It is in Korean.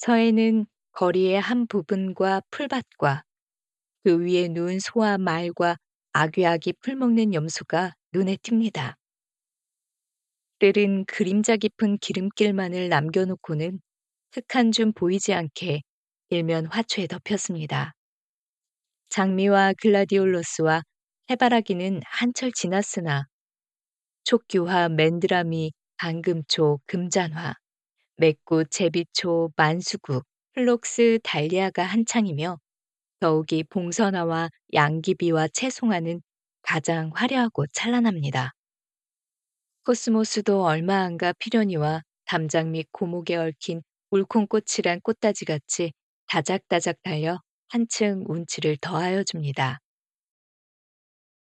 서해는 거리의 한 부분과 풀밭과 그 위에 누운 소와 말과 아귀아기 풀먹는 염소가 눈에 띕니다. 때는 그림자 깊은 기름길만을 남겨놓고는 흙 한 줌 보이지 않게 일면 화초에 덮였습니다. 장미와 글라디올로스와 해바라기는 한철 지났으나 촉규화, 맨드라미, 방금초, 금잔화, 맥구, 제비초, 만수국, 플록스, 달리아가 한창이며 더욱이 봉선화와 양귀비와 채송화는 가장 화려하고 찬란합니다. 코스모스도 얼마 안가 피려니와 담장 및 고목에 얽힌 울콩꽃이란 꽃다지같이 다작다작 달려 한층 운치를 더하여 줍니다.